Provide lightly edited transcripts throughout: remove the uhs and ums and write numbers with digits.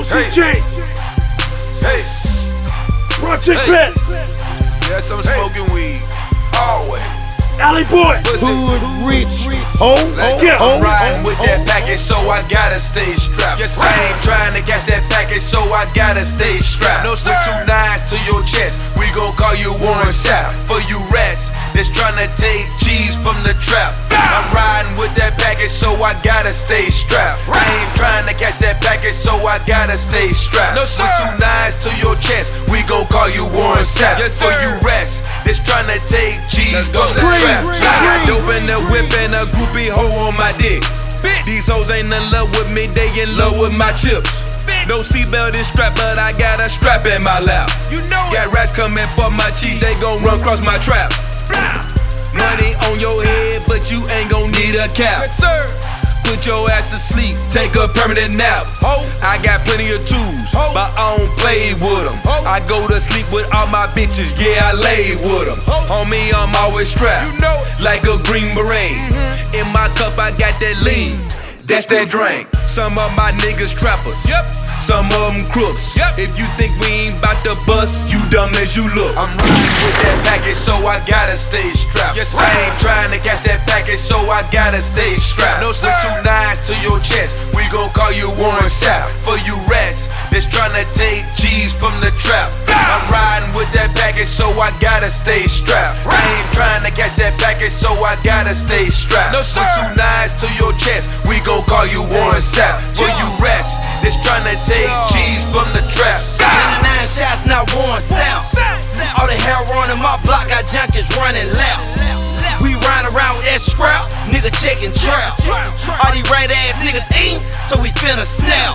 Juicy J. Hey. Project Hey. Bet. Yes, I'm smoking weed. Always. Alley Boy. Hood, rich, ho, Skip. I'm riding with that package, so I gotta stay strapped. Yes, I ain't trying to catch that package, so I gotta stay strapped. No, sir. With 2 9s to your chest, we gon' call you Warren Sapp. For you rats that's trying to take cheese from the trap. I'm riding with that package, so I gotta stay strapped. I ain't trying to catch that package, so I gotta stay strapped. No, sir. With 2 9s to your chest, we gon' call you Warren Sapp. Yes, For sir. you rats that's trying to take cheese Let's from go. the Scream. trap. I got dope in the whip and a groupie hoe on my dick. These hoes ain't in love with me, they in love with my chips. No seatbelt is strapped, but I got a strap in my lap. You know it. Got rats coming for my cheese, they gon' run across my trap. Money on your head, but you ain't gon' need a cap. Yes, sir. Put your ass to sleep, take a permanent nap. I got plenty of tools, but I don't play with them. I go to sleep with all my bitches, yeah, I lay with them. Homie, I'm always strapped, You know it. like a green beret. In my cup, I got that lean, that's that drink. Some of my niggas trappers, some of them crooks. If you think we ain't bout to bust, you dumb as you look. I'm riding with that package, so I gotta stay strapped. Yes, sir. I ain't trying to catch that package, so I gotta stay strapped. No, sir. With 2 9s to your chest, we gon' call you Warren Sapp. For you rats that's trying to take cheese from the trap. I'm riding with that package, so I gotta stay strapped. I ain't trying to catch that package, so I gotta stay strapped. No, sir. With 2 9s to your chest, we gon' call you Warren Sapp. For you rats that's trying to take cheese from the trap. 99 shots, not one sound. All the heroin in my block got junkies running loud. We ride around with that scrap, nigga checking trout. All these right ass niggas eating, so we finna snap.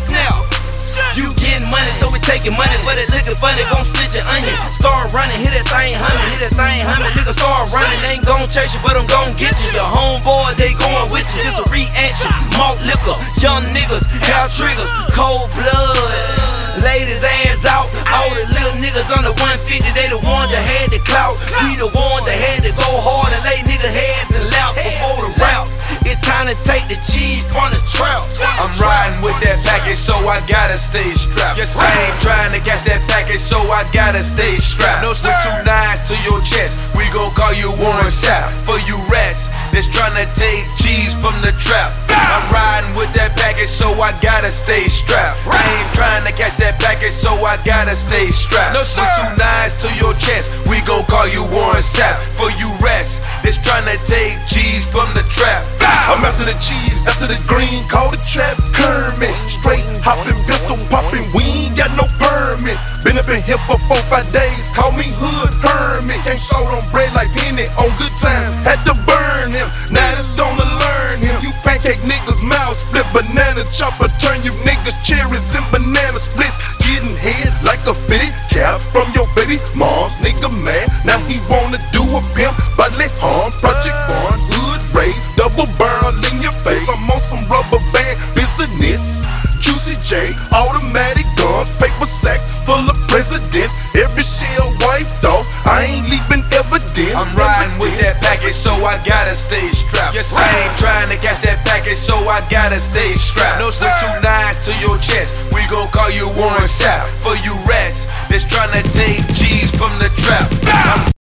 You getting money, so we taking money, but it looking funny, gon' split your onion. Start running, hit that thing humming, nigga start running, they ain't gon' chase you, but I'm gon' get you. Your homeboy, they going with you, just a reaction. Malt liquor, young niggas, hair triggers, cold blood. Ladies ass out, all the little niggas under 150, they the ones that had the clout. We the ones that had to go hard and lay nigga heads and laugh before the route. It's time to take the cheese from the trout. I'm riding with that package, so I gotta stay strapped. Yes, I sir. ain't trying to catch that package, so I gotta stay strapped. No, sir. With 2 9s to your chest, we gon' call you Warren Sapp. For you rats that's trying to take cheese from the trap. I'm riding with that package, so I gotta stay strapped. I ain't trying to catch that package, so I gotta stay strapped. No, sir. With 2 9s to your chest, we gon' call you Warren Sapp. For you rats that's trying to take cheese from the trap. I'm after the cheese, after the green, call the trap Kermit. Straight hopping, pistol popping, we ain't got no permits. Been up in here for 4 5 days, call me hood hermit. Can't short on bread like Penny on good times, had to burn him. Now it's gonna learn him. You pancake niggas, mouth split, banana chopper, turn you niggas cherries and banana splits. Getting head like a fitted cap from your baby mom's nigga mad. Now he wanna do a pimp, bodily harm, Project Barn, hood raised, double barrel in your face. I'm on some rubber band business. Juicy J, automatic guns, paper sacks full of presidents. Every shell wiped off, I ain't leaving evidence. I'm riding with that package, so I gotta stay strapped. Yes, sir. I ain't trying to catch that package, so I gotta stay strapped. No, sir. With 2 9s to your chest, we gon' call you Warren Sapp. For you rats that's trying to take cheese from the trap.